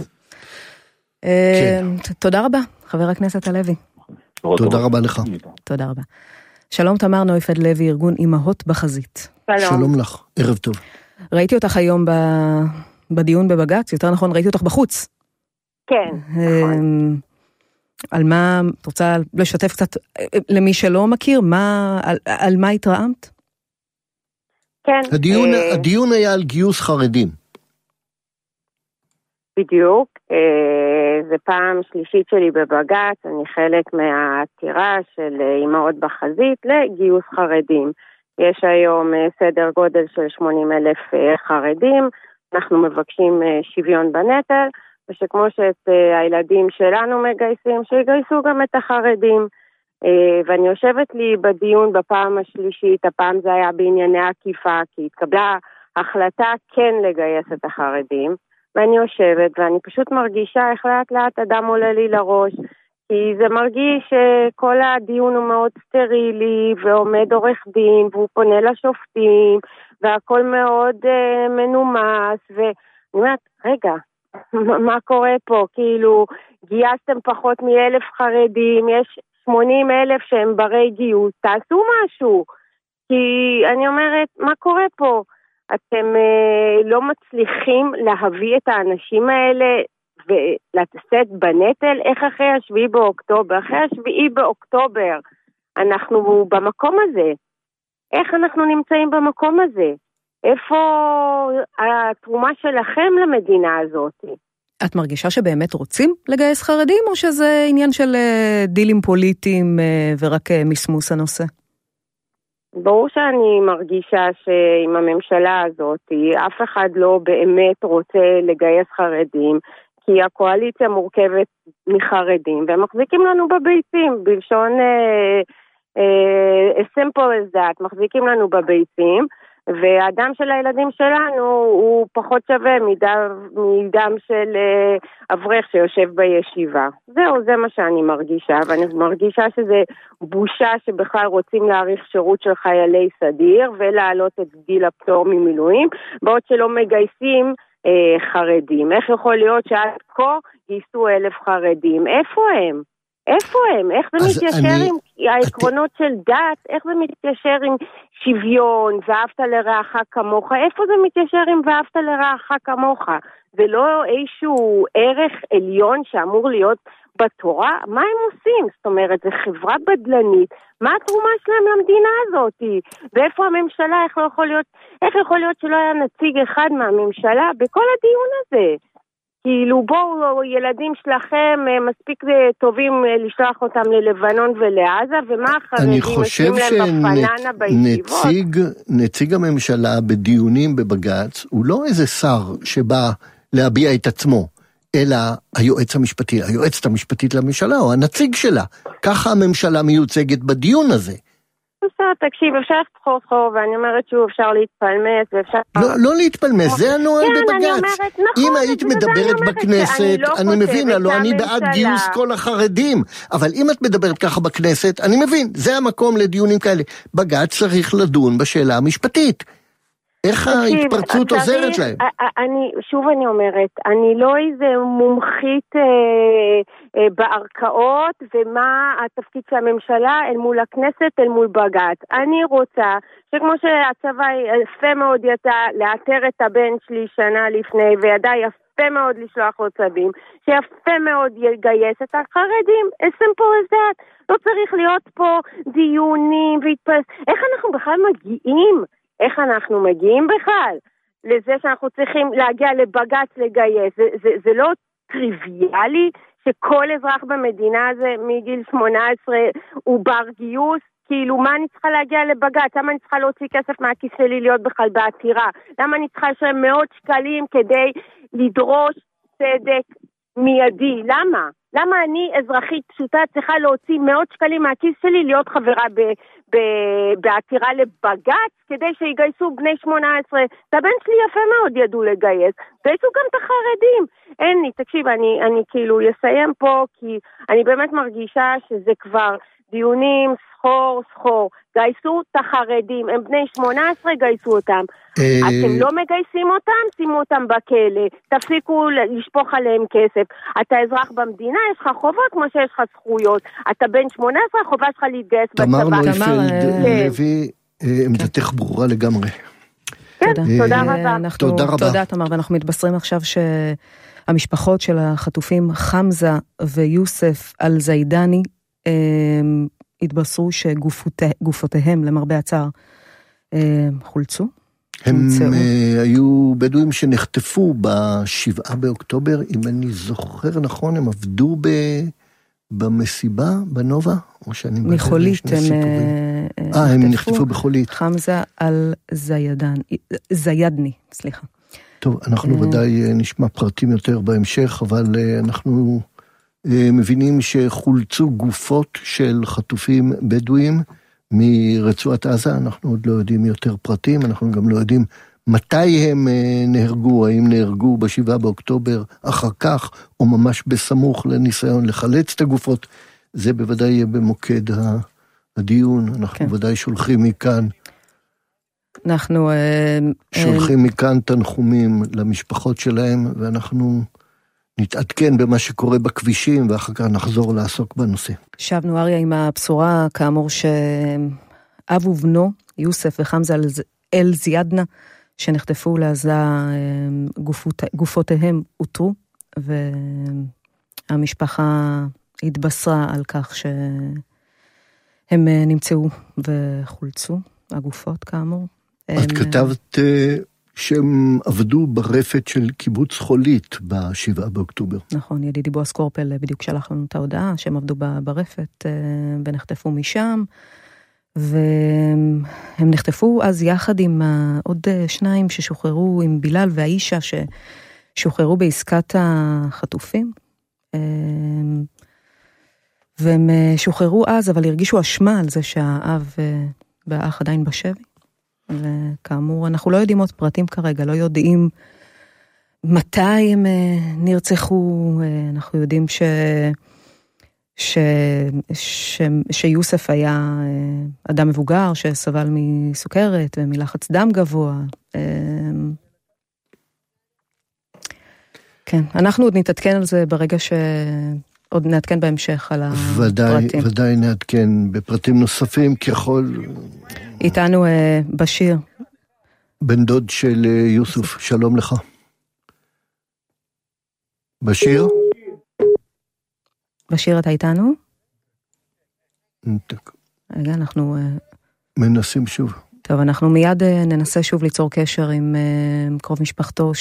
תודה רבה, חבר הכנסת הלוי. תודה רבה לך. תודה רבה. שלום תמר נויפלד לוי, ארגון אמהות בחזית. שלום לך, ערב טוב. ראיתי אותך היום בדיון בבג"ץ, יותר נכון ראיתי אותך בחוץ. כן, נכון. על מה, את רוצה לשתף קצת למי שלא מכיר, על מה התרעמת? כן. הדיון היה על גיוס חרדים. בדיוק, זה פעם שלישית שלי בבג"ץ, אני חלק מהעתירה של אמהות בחזית לגיוס חרדים. יש היום סדר גודל של 80,000 חרדים, אנחנו מבקשים שוויון בנטל, ושכמו שאת הילדים שלנו מגייסים, שיגייסו גם את החרדים. ואני יושבת לי בדיון בפעם השלישית, הפעם זה היה בענייני עקיפה, כי התקבלה החלטה כן לגייס את החרדים, ואני יושבת ואני פשוט מרגישה איך לאט לאט אדם עולה לי לראש, כי זה מרגיש שכל הדיון הוא מאוד סטרילי, ועומד עורך דין, והוא פונה לשופטים, והכל מאוד מנומס, ואני אומרת, רגע, מה קורה פה? כאילו, גייסתם פחות מ1,000 חרדים, יש 80,000 שהם ברי גיוס, תעשו משהו. כי אני אומרת, מה קורה פה? אתם לא מצליחים להביא את האנשים האלה ולתסת בנטל? איך אחרי 7 באוקטובר? אחרי 7 באוקטובר אנחנו במקום הזה. איך אנחנו נמצאים במקום הזה? איפה התרומה שלכם למדינה הזאת? את מרגישה שבאמת רוצים לגייס חרדים, או שזה עניין של דילים פוליטיים ורק מסמוס הנושא? ברור שאני מרגישה שעם הממשלה הזאת, אף אחד לא באמת רוצה לגייס חרדים, כי הקואליציה מורכבת מחרדים, והם מחזיקים לנו בביצים, בלשון simple as that, מחזיקים לנו בביצים, והאדם של הילדים שלנו הוא פחות שווה מדם של אברך שיושב בישיבה. זהו, זה מה שאני מרגישה, ואני מרגישה שזה בושה שבכלל רוצים להאריך שירות של חיילי סדיר ולהעלות את גיל הפטור ממילואים, בעוד שלא מגייסים חרדים. איך יכול להיות שעד כה גייסו 1,000 חרדים? איפה הם? איפה הם? איך זה מתיישר עם העקרונות של דת? איך זה מתיישר עם שוויון ואהבת לרעך כמוך? איפה זה מתיישר עם ואהבת לרעך כמוך? זה לא איזשהו ערך עליון שאמור להיות בתורה? מה הם עושים? זאת אומרת, זה חברה בדלנית. מה התרומה שלהם למדינה הזאת? ואיפה הממשלה? איך יכול להיות שלא היה נציג אחד מהממשלה בכל הדיון הזה? כאילו בואו, ילדים שלכם מספיק טובים לשלוח אותם ללבנון ולעזה, ומה החרדים עושים להם בפננה בישיבות? נציג הממשלה בדיונים בבג"ץ הוא לא איזה שר שבא להביע את עצמו, אלא היועצת המשפטית לממשלה, או הנציג שלה. ככה הממשלה מיוצגת בדיון הזה. תקשיב, אפשר לחזור, ואני אומרת שהוא אפשר להתפלמס, ואפשר... לא להתפלמס, זה הנוהל בבג"ץ. אם היית מדברת בכנסת, אני מבין, הלוא אני בעד גיוס כל החרדים, אבל אם את מדברת ככה בכנסת, אני מבין, זה המקום לדיונים כאלה. בג"ץ צריך לדון בשאלה המשפטית. איך ההתפרצות עוזרת להם? שוב אני אומרת, אני לא איזה מומחית בערכאות, ומה התפקיד של הממשלה אל מול הכנסת, אל מול בג"ץ. אני רוצה שכמו שהצבא יפה מאוד יצא לאתר את הבן שלי שנה לפני, וידע יפה מאוד לשלוח לו צווים, שיפה מאוד יגייס את החרדים, simple as that. לא צריך להיות פה דיונים והתפרס. איך אנחנו בכלל מגיעים? איך אנחנו מגיעים בכלל לזה שאנחנו צריכים להגיע לבג"ץ לגייס? זה לא טריוויאלי שכל אזרח במדינה הזה מגיל 18 הוא בר גיוס? כאילו, מה אני צריכה להגיע לבג"ץ? למה אני צריכה להוציא כסף מהכיס שלי להיות בכלל בעתירה? למה אני צריכה לשלם מאות שקלים כדי לדרוש צדק מיידי? למה? למה אני, אזרחית פשוטה, צריכה להוציא מאות שקלים מהכיס שלי להיות חברה בעתירה לבג"ץ כדי שיגייסו בני 18? את הבן שלי יפה מאוד ידעו לגייס, גייסו גם את החרדים. אין לי, תקשיב, אני כאילו אסיים פה, כי אני באמת מרגישה שזה כבר דיונים סחור, גייסו את החרדים, הם בני 18, גייסו אותם. אתם לא מגייסים אותם, שימו אותם בכלא, תפסיקו לשפוך עליהם כסף. אתה אזרח במדינה, יש לך חובות כמו שיש לך זכויות. אתה בן 18, החובה שלך להתגייס בצבא. תמר נויפלד לוי, עמדתך ברורה לגמרי. כן, תודה רבה. תודה רבה. תודה תמר, ואנחנו מתבשרים עכשיו שהמשפחות של החטופים חמזה ויוסף אל-זיידני התבשרו שגופותיהם למרבה הצער חולצו. הם היו בדואים שנחטפו ב7 באוקטובר, אם אני זוכר נכון, הם עבדו במסיבה, בנובה, או שאני מחולית, הם נחטפו בחולית. חמזה אל-זיידני, סליחה. טוב, אנחנו ודאי נשמע פרטים יותר בהמשך, אבל אנחנו מבינים שחולצו גופות של חטופים בדואים מרצועת עזה. אנחנו עוד לא יודעים יותר פרטים, אנחנו גם לא יודעים מתי הם נהרגו, האם נהרגו ב7 באוקטובר אחר כך, או ממש בסמוך לניסיון לחלץ את הגופות. זה בוודאי יהיה במוקד הדיון. אנחנו ודאי שולחים מכאן שולחים מכאן תנחומים למשפחות שלהם, ואנחנו נתעדכן במה שקורה בכבישים, ואחר כך נחזור לעסוק בנושא. שבנו אריה עם הבשורה, כאמור שאב ובנו, יוסף וחמזה אל-זיידנה, שנחטפו לעזה, גופותיהם אותרו, והמשפחה התבשרה על כך שהם נמצאו וחולצו, הגופות כאמור. את כתבת שהם עבדו ברפת של קיבוץ חולית ב7 באוקטובר. נכון, ידידי בועז קורפל בדיוק שלח לנו את ההודעה, שהם עבדו ברפת ונחטפו משם, והם נחטפו אז יחד עם עוד שניים ששוחררו, עם בילal והאישה ששוחררו בעסקת החטופים, והם שוחררו אז, אבל הרגישו אשמה על זה שהאב והאח עדיין בשבי. וכאמור, אנחנו לא יודעים עוד פרטים כרגע, לא יודעים מתי הם נרצחו. אנחנו יודעים שיוסף היה אדם מבוגר שסבל מסוכרת ומלחץ דם גבוה. כן, אנחנו עוד נתעדכן על זה ברגע עוד נעדכן בהמשך על הפרטים. ודאי נעדכן בפרטים נוספים ככל... איתנו בשיר. בן דוד של יוסף, שלום לך. בשיר? בשיר אתה איתנו? רגע, אנחנו... מנסים שוב. טוב, אנחנו מיד ננסה שוב ליצור קשר עם קרוב משפחתו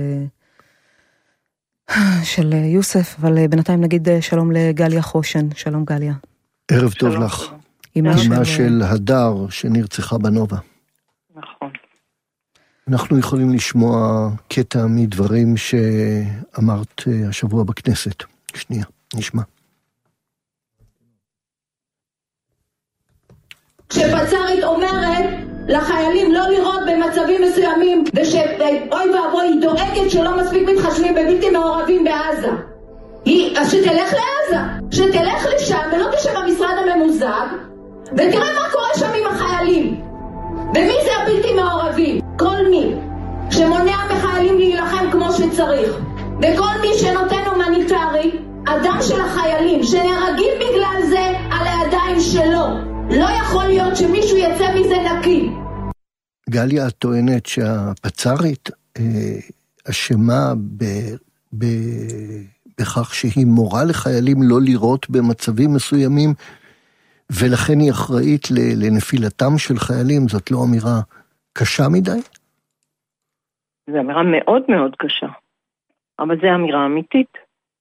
של יוסף, אבל בינתיים נגיד שלום לגליה חושן. שלום גליה. ערב טוב לך. אימה של הדר שנרצחה בנובה. נכון. אנחנו יכולים לשמוע קטע מדברים שאמרת השבוע בכנסת. שנייה, נשמע. כשפצ"רית אומרת לחיילים לא לראות במצבים מסוימים, ושאוי ואבוי היא דואגת שלא מספיק מתחשבים בבלתי מעורבים בעזה. אז שתלך לעזה, שתלך לשם ולא תשב במשרד הממוזג, ותראה מה קורה שם עם החיילים. ומי זה הבלתי מעורבים? כל מי שמונע מחיילים להילחם כמו שצריך, וכל מי שנותן הומניטרי, הדם של החיילים שנהרגים בגלל זה על הידיים שלו. לא יכול להיות שמישהו יצא מזה נקי. גליה, את טוענת שהפצ"רית אשמה בכך שהיא מורה לחיילים לא לירות במצבים מסוימים, ולכן היא אחראית לנפילתם של חיילים. זאת לא אמירה קשה מדי? זו אמירה מאוד מאוד קשה, אבל זו אמירה אמיתית.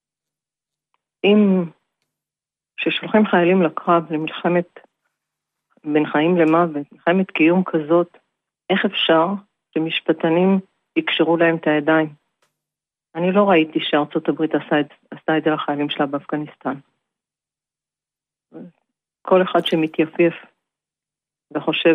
אם ששולחים חיילים לקרב למלחמת בין חיים למוות, מלחמת קיום כזאת, איך אפשר שמשפטנים יקשרו להם את הידיים? אני לא ראיתי שארצות הברית עשתה את זה לחיילים שלה באפגניסטן. כל אחד שמתייפף וחושב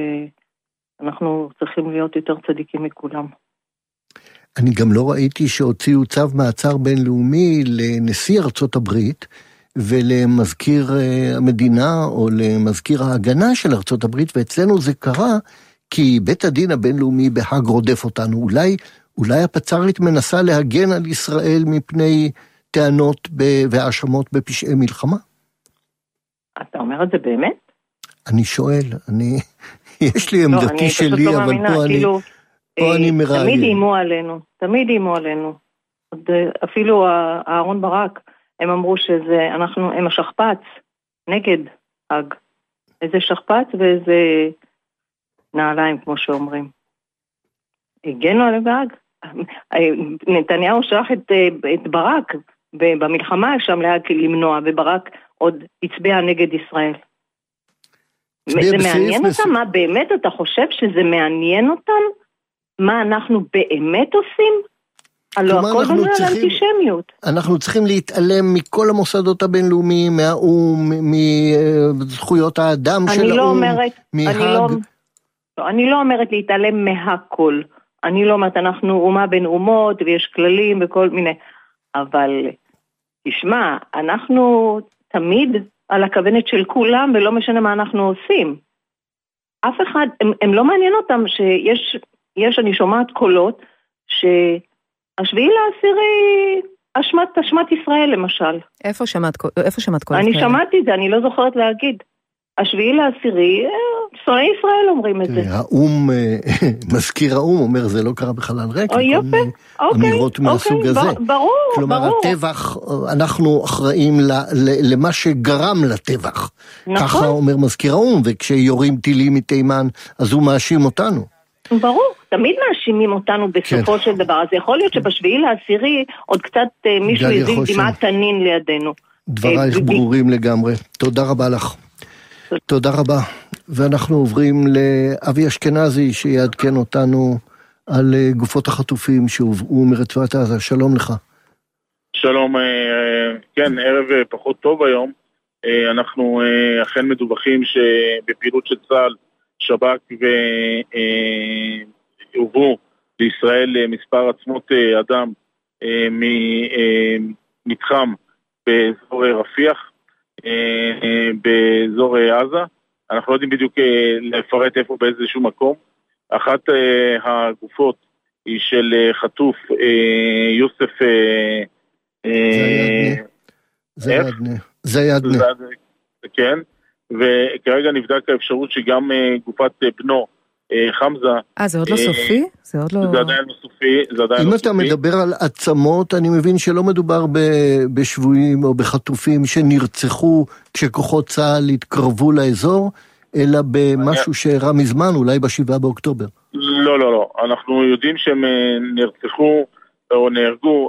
שאנחנו צריכים להיות יותר צדיקים מכולם. אני גם לא ראיתי שהוציאו צו מעצר בינלאומי לנשיא ארצות הברית ולמזכיר המדינה או למזכיר ההגנה של ארצות הברית, ואצלנו זה קרה כי בית הדין הבינלאומי בהאג רודף אותנו. אולי הפצ"רית מנסה להגן על ישראל מפני טענות והאשמות בפשעי מלחמה? אתה אומר את זה באמת? אני שואל, יש לי עמדתי שלי, אבל פה אני מראיין. תמיד איימו עלינו. אפילו אהרון ברק, הם אמרו הם השכפ"ץ נגד האג. איזה שכפ"ץ ואיזה נעליים, כמו שאומרים. הגנו עליהם בהאג. נתניהו שלח את ברק במלחמה שם להאג למנוע, וברק עוד הצביע נגד ישראל. זה מעניין אותם? מה באמת אתה חושב שזה מעניין אותם? מה אנחנו באמת עושים? הלוא הכל בנו על אנטישמיות. אנחנו צריכים להתעלם מכל המוסדות הבינלאומיים, מהאום, מזכויות האדם של האום, מהאג. אני לא אומרת להתעלם מהכל. אני לא אומרת, אנחנו אומה בין אומות, ויש כללים וכל מיני. אבל, תשמע, אנחנו תמיד על הכוונת של כולם, ולא משנה מה אנחנו עושים. אף אחד, הם לא מעניין אותם שיש, אני שומעת קולות, שהשביעי לעשירי, אשמת ישראל למשל. איפה שמעת קולות? אני שמעתי את זה, אני לא זוכרת להגיד. השביעי לעשירי, שונאי ישראל אומרים את זה. האום, מזכיר האום אומר, זה לא קרה בחלל ריק. יפה, אמירות מהסוג הזה. ברור. כלומר, הטבח, אנחנו אחראים למה שגרם לטבח. ככה אומר מזכיר האום, וכשיורים טילים מתימן, אז הוא מאשים אותנו. ברור, תמיד מאשימים אותנו בסופו של דבר. אז יכול להיות שבשביעי לעשירי, עוד קצת מישהו יזיל דמעת תנין לידינו. דברייך ברורים לגמרי. תודה רבה לך. תודה רבה, ואנחנו עוברים לאבי אשכנזי שיעדכן אותנו על גופות החטופים שהובאו מרצועת עזה. שלום לך. שלום, כן, ערב פחות טוב היום. אנחנו אכן מדווחים שבפעילות של צה"ל, שב"כ והובאו לישראל מספר עצמות אדם ממתחם באזור רפיח, באזור עזה. אנחנו לא יודעים בדיוק לפרט איפה באיזשהו מקום. אחת הגופות היא של חטוף יוסף זיאדנה. כן, וכרגע נבדק האפשרות שגם גופת בנו חמזה. זה עוד לא סופי? זה עדיין לא סופי. אם אתה מדבר על עצמות, אני מבין שלא מדובר בשבויים או בחטופים שנרצחו כשכוחות צה"ל התקרבו לאזור, אלא במשהו שהראה מזמן, אולי ב7 באוקטובר. לא. אנחנו יודעים שהם נרצחו או נהרגו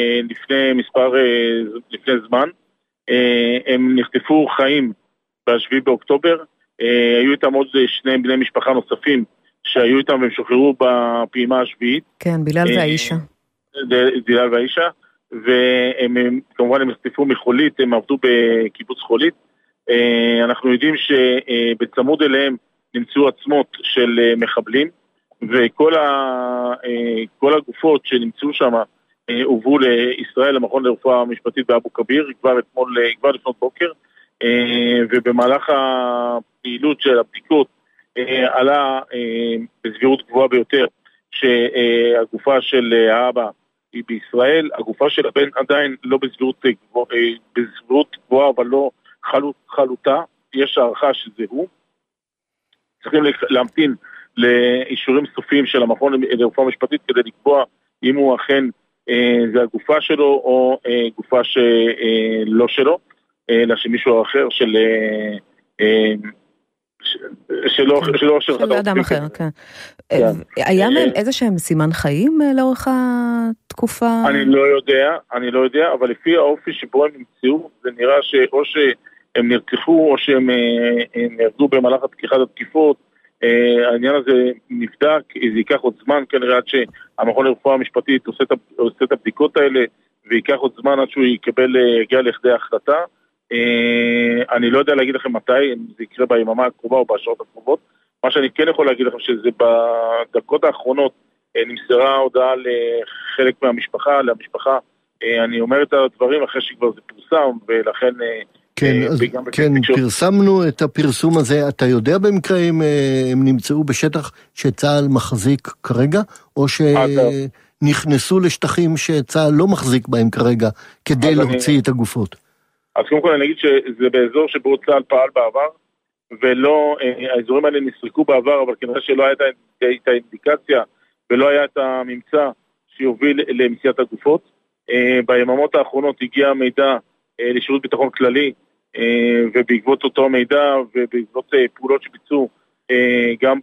לפני זמן. הם נחטפו חיים ב7 באוקטובר. היו איתם עוד שני בני משפחה נוספים שהיו איתם והם שוחררו בפעימה השביעית. כן, בילאל והאישה. בילאל והאישה, והם כמובן הם נחטפו מחולית, הם עבדו בקיבוץ חולית. אנחנו יודעים שבצמוד אליהם נמצאו עצמות של מחבלים, וכל הגופות שנמצאו שם הובאו לישראל, למכון לרפואה משפטית באבו כביר, כבר לפנות בוקר, ובמהלך הפעילות של הבדיקות עלה בסבירות גבוהה ביותר שהגופה של האבא היא בישראל, הגופה של הבן עדיין לא בסבירות גבוהה, אבל לא חלוטה, יש הערכה שזה הוא. צריכים להמתין לאישורים סופיים של המכון לרפואה משפטית כדי לקבוע אם הוא אכן זה הגופה שלו או גופה שלא שלו, אלא שמישהו אחר של אדם אחר, כן. היה מהם איזה שהם סימן חיים לאורך התקופה? אני לא יודע, אבל לפי האופי שבו הם נמצאו, זה נראה שאו שהם נרצחו או שהם נהרגו במהלך אחד התקיפות. העניין הזה נבדק, זה ייקח עוד זמן כנראה עד שהמכון לרפואה המשפטית עושה את הבדיקות האלה, ויקח עוד זמן עד שהוא יגיע לכדי ההחלטה. אני לא יודע להגיד לכם מתי, אם זה יקרה ביממה הקרובה או בשעות הקרובות. מה שאני כן יכול להגיד לכם שזה בדקות האחרונות נמסרה הודעה לחלק מהמשפחה, אני אומר את הדברים אחרי שכבר זה פורסם, ולכן כן, פרסמנו את הפרסום הזה. אתה יודע במקרה אם הם נמצאו בשטח שצה"ל מחזיק כרגע, או שנכנסו לשטחים שצה"ל לא מחזיק בהם כרגע, כדי להוציא את הגופות? אז קודם כל אני אגיד שזה באזור שבו צה"ל פעל בעבר, ולא, האזורים האלה נסרקו בעבר, אבל כנראה שלא הייתה את האינדיקציה, ולא היה את הממצא שיוביל למציאת הגופות. ביממות האחרונות הגיע מידע לשירות ביטחון כללי, ובעקבות אותו מידע ובעקבות פעולות שביצעו גם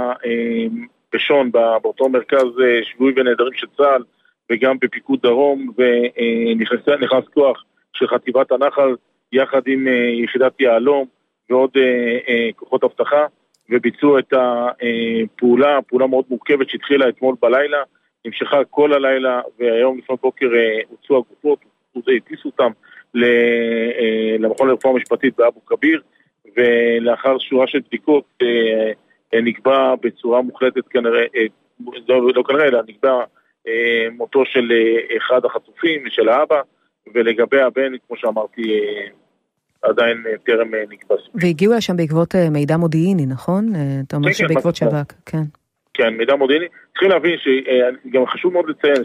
בשון, באותו מרכז שבוי ונעדרים של צה"ל, וגם בפיקוד דרום, ונכנס כוח של חטיבת הנחל יחד עם יחידת יעלום ועוד כוחות הבטחה, וביצעו את הפעולה מאוד מורכבת שהתחילה אתמול בלילה, נמשכה כל הלילה, והיום לפני בוקר הוצאו הגופות, הטיסו אותם למכון לרפואה משפטית באבו כביר, ולאחר שורה של בדיקות נקבע בצורה מוחלטת כנראה, לא כנראה, אלא נקבע מותו של אחד החטופים, של האבא, ולגבי הבן, כמו שאמרתי, עדיין טרם נקבע. והגיעו לשם בעקבות מידע מודיעיני, נכון? אתה אומר שבעקבות שב"כ, כן. כן, מידע מודיעיני. צריכים להבין שגם חשוב מאוד לציין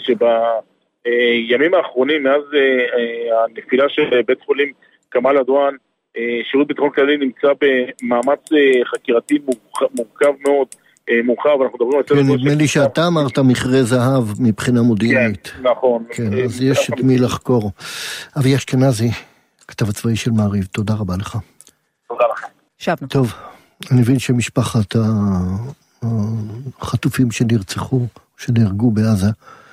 שבימים האחרונים, מאז הנפילה של בית חולים כמאל עדואן, שירות ביטחון כללי נמצא במאמץ חקירתי מורכב מאוד, מורחב, אנחנו מדברים על... כן, נדמה לי שאתה אמרת מכרה זהב מבחינה מודיעינית. כן, נכון. כן, אז יש את מי לחקור. אבי אשכנזי, כתב הצבאי של מעריב, תודה רבה לך. תודה לך. שבנו. טוב, אני מבין שמשפחת החטופים שנרצחו, שנהרגו בעזה,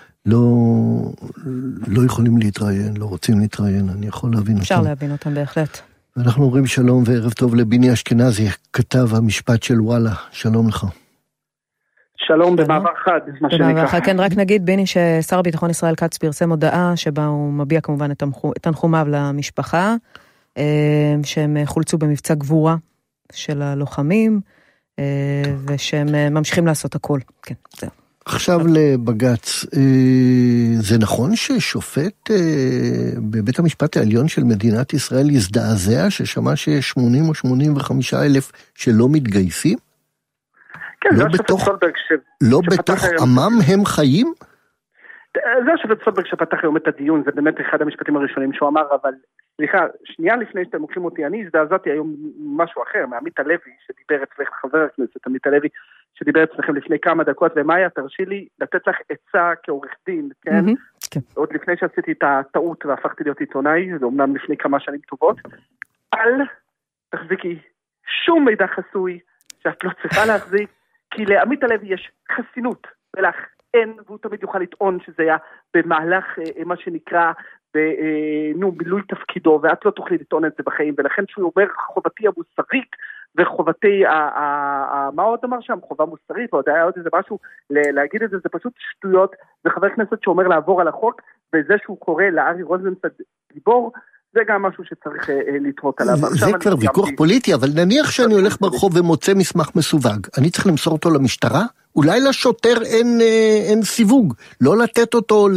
לא יכולים להתראיין, לא רוצים להתראיין, אני יכול להבין אותם. אפשר להבין אותם בהחלט. ואנחנו אומרים שלום וערב טוב לביני אשכנזי, כתב המשפט של וואלה, שלום לך. שלום במעבר חד, מה שנקרא. כן, רק נגיד ביני ששר הביטחון ישראל כץ פרסם הודעה שבה הוא מביע כמובן את תנחומיו למשפחה, שהם חולצו במבצע גבורה של הלוחמים, ושהם ממשיכים לעשות הכל. כן, זהו. עכשיו לבגץ, זה נכון ששופט בבית המשפט העליון של מדינת ישראל יזדעזע ששמע שיש 80 או 85 אלף שלא מתגייסים? כן, לא בתוך עמם הם חיים? זה השופט סולברג שפתח היום את הדיון, זה באמת אחד המשפטים הראשונים שהוא אמר, אבל סליחה, שנייה לפני שאתם לוקחים אותי, אני הזדעזעתי היום משהו אחר, מעמית הלוי שדיבר אצלך, חבר הכנסת עמית הלוי, שדיבר אצלכם לפני כמה דקות, ומאיה, תרשי לי לתת לך עצה כעורך דין, כן? עוד לפני שעשיתי את הטעות והפכתי להיות עיתונאי, זה אומנם לפני כמה שנים טובות, אל תחזיקי שום מידע חסוי שאת לא צריכה להחזיק, כי לעמית הלוי יש חסינות, ולך אין, והוא תמיד יוכל לטעון שזה היה במהלך מה שנקרא, מילוי תפקידו, ואת לא תוכלי לטעון את זה בחיים, ולכן שהוא אומר חובתי המוסרית, וחובתי, מה עוד אמר שם? חובה מוסרית, ועוד היה עוד איזה משהו, להגיד את זה, זה פשוט שטויות, וחבר כנסת שאומר לעבור על החוק, וזה שהוא קורא לארי רוזנצוויג גיבור, זה גם משהו שצריך לתהות עליו. זה כבר ויכוח פוליטי, אבל נניח שאני הולך ברחוב ומוצא מסמך מסווג, אני צריך למסור אותו למשטרה? אולי לשוטר אין סיווג, לא לתת אותו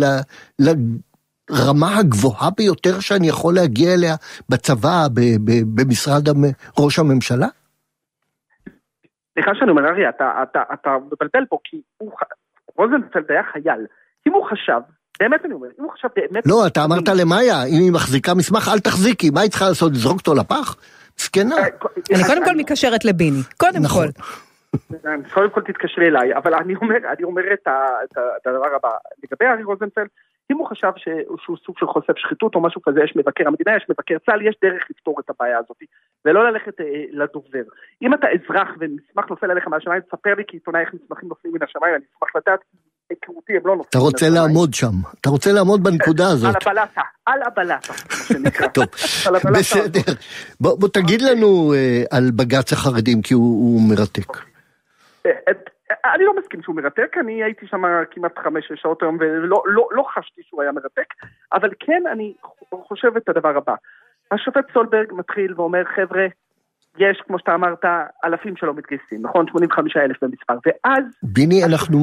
לרמה הגבוהה ביותר שאני יכול להגיע אליה בצבא, במשרד ראש הממשלה? סליחה שאני אומר, ארי, אתה מבלבל פה, כי רוזנפלד היה חייל. אם הוא חשב, באמת אני אומר, אם הוא חשב באמת... לא, אתה אמרת למאיה, אם היא מחזיקה מסמך, אל תחזיקי. מה היא צריכה לעשות? לזרוק אותו לפח? מסכנה. אני קודם כל מקשרת לביני. קודם כל. קודם כל תתקשרי אליי, אבל אני אומר את הדבר הבא. לגבי ארי רוזנפלד, אם הוא חשב שהוא סוג של חושף שחיתות או משהו כזה, יש מבקר המדינה, יש מבקר צה"ל, יש דרך לפתור את הבעיה הזאת, ולא ללכת לדובר. אם אתה אזרח ומסמך נופל עליך מהשמיים, תספר לי כעיתונאי איך מסמכים נופלים מן השמיים, אני אשמח לדעת, היכרותי הם לא נופלים. אתה רוצה לעמוד שם, אתה רוצה לעמוד בנקודה הזאת. על הבלטה. טוב, בסדר. בוא תגיד לנו על בג"ץ החרדים, כי הוא מרתק. אני לא מסכים שהוא מרתק, אני הייתי שם כמעט 5-6 שעות היום ולא חשתי שהוא היה מרתק, אבל כן אני חושב את הדבר הבא. השופט סולברג מתחיל ואומר, חבר'ה, יש, כמו שאתה אמרת, אלפים שלא מתגייסים, נכון? 85,000 במספר, ואז... ביני, אנחנו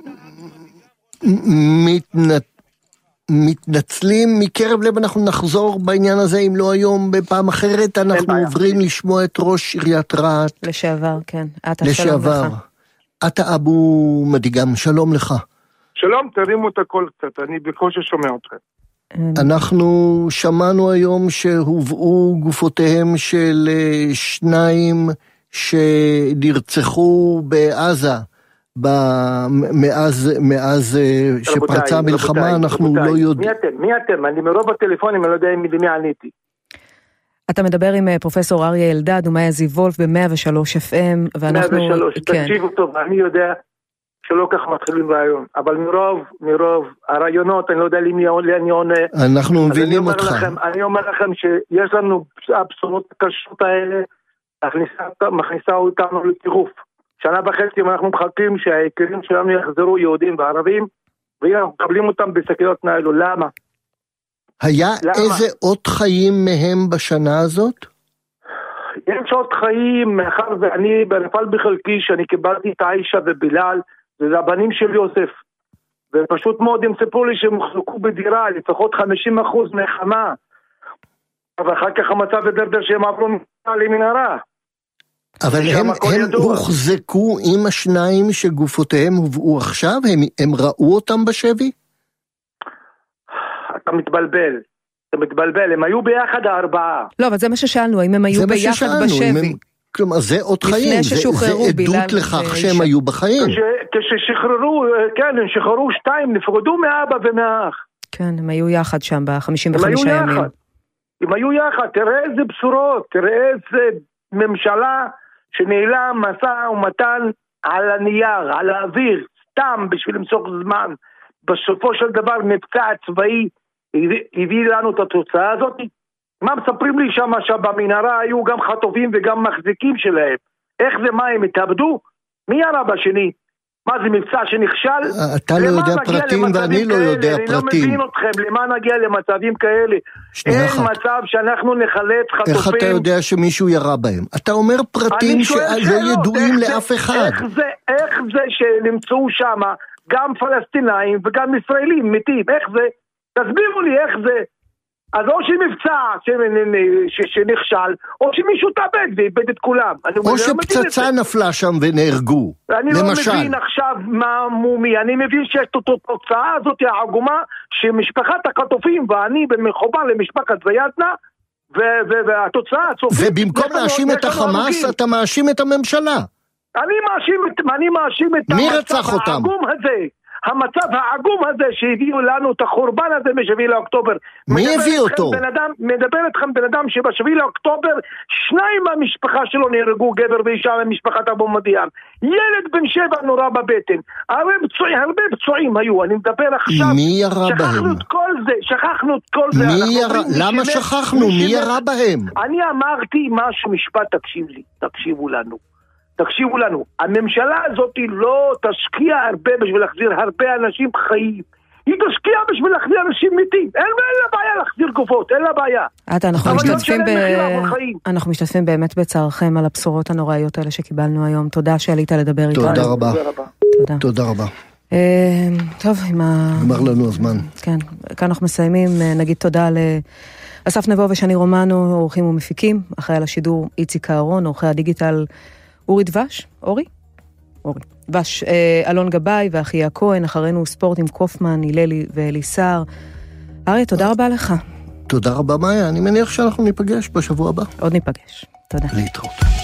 מתנצלים מקרב לב, אנחנו נחזור בעניין הזה, אם לא היום, בפעם אחרת, אנחנו עוברים לשמוע את ראש עיריית רהט. לשעבר, כן. לשעבר. אתה אבו מדיגם, שלום לך. שלום, תרימו את הכל קצת, אני בקושי שומע אתכם. אנחנו שמענו היום שהובאו גופותיהם של 2 שנרצחו בעזה, מאז שפרצה המלחמה, אנחנו לא יודעים. מי אתם? אני מרוב הטלפונים, אני לא יודע מי עניתי. אתה מדבר עם פרופסור אריה אלדד ומאיה זיוולף ב-103 FM, ואנחנו... 103, תקשיבו טוב, אני יודע שלא כך מתחילים רעיון, אבל מרוב הרעיונות, אני לא יודע למי אני עונה. אנחנו מבינים אותך. אני אומר לכם שיש לנו הבשורות הקשות האלה, מכניסה אותנו לטירוף. 1.5 שנה אנחנו מחכים שהיקירים שלנו יחזרו יהודים וערבים, והנה מקבלים אותם בשקיות ניילון. למה? היה איזה אות חיים מהם בשנה הזאת? יש אות חיים, מאחר ואני בנפל בחלקי שאני קיבלתי את עיישה ובילal, זה הבנים של יוסף, ופשוט מאוד הם סיפרו לי שהם הוחזקו בדירה, לפחות 50% מהחמה, ואחר כך המצב הדרדר שהם עברו למנהרה. אבל הם הוחזקו עם 2 שגופותיהם הובאו עכשיו? הם ראו אותם בשבי? אתה מתבלבל, הם היו ביחד 4. לא, אבל זה מה ששאלנו, האם הם היו ביחד בשבי? כלומר, זה עוד חיים, זה עדות לכך שהם היו בחיים. כששחררו, כן, הם שחררו 2, נפרדו מאבא ומאח. כן, הם היו יחד שם ב-55 ימים. הם היו יחד, תראה איזה בשורות, תראה איזה ממשלה שנעלה משא ומתן על הנייר, על האוויר, סתם בשביל למשוך זמן. בסופו של דבר מבצע צבאי הביא לנו את התוצאה הזאת. מה מספרים לי שם שבמנהרה היו גם חטופים וגם מחזיקים שלהם? איך זה, מה הם התאבדו? מי ירה בשני? מה זה מבצע שנכשל? אתה לא יודע פרטים ואני לא יודע פרטים. אני לא מבין אתכם, למה נגיע למצבים כאלה? אין מצב שאנחנו נחלט חטופים. איך אתה יודע שמישהו ירה בהם? אתה אומר פרטים שלא ידועים לאף אחד. איך זה שנמצאו שם גם פלסטינאים וגם ישראלים מתים? איך זה? תסבירו לי איך זה. אז או שמבצע שנכשל, או שמישהו תאבד ואיבד את כולם. או שפצצה נפלה שם ונהרגו. אני לא מבין עכשיו מה מומי, אני מבין שיש את התוצאה הזאת העגומה, שמשפחת החטופים ואני במחובר למשפחת זיאדנה, והתוצאה הסופית... ובמקום להאשים את החמאס, אתה מאשים את הממשלה. אני מאשים את המצב העגום הזה. המצב העגום הזה שהביאו לנו את החורבן הזה מ7 לאוקטובר. מי הביא אותו? מדבר אתכם בן אדם שב7 לאוקטובר 2 מהמשפחה שלו נהרגו, גבר ואישה ממשפחת אבו מדיאם. ילד בן 7 נורא בבטן. הרבה פצועים היו. אני מדבר עכשיו. מי ירה בהם? שכחנו את כל זה. למה שכחנו? מי ירה בהם? אני אמרתי משהו משפט, תקשיבו לנו, הממשלה הזאת לא תשקיע הרבה בשביל להחזיר הרבה אנשים חיים. היא תשקיע בשביל להחזיר אנשים מתים. אין לה בעיה להחזיר גופות, אין לה בעיה. אנחנו משתתפים באמת בצערכם על הבשורות הנוראיות האלה שקיבלנו היום. תודה שעלית לדבר איתנו. תודה רבה. תודה רבה. טוב, אמר לנו הזמן. כן, כאן אנחנו מסיימים. נגיד תודה לאסף נבו ושני רומנו, עורכים ומפיקים. אחרי על השידור איציק אהרון, עורכי הדיגיטל אורי דבש, אורי, דבש, אלון גבאי ואחיה כהן, אחרינו ספורט עם קופמן, היללי ואליסר. אריה, תודה רבה לך. תודה רבה מאיה, אני מניח שאנחנו ניפגש בשבוע הבא. עוד ניפגש, תודה. להתראות.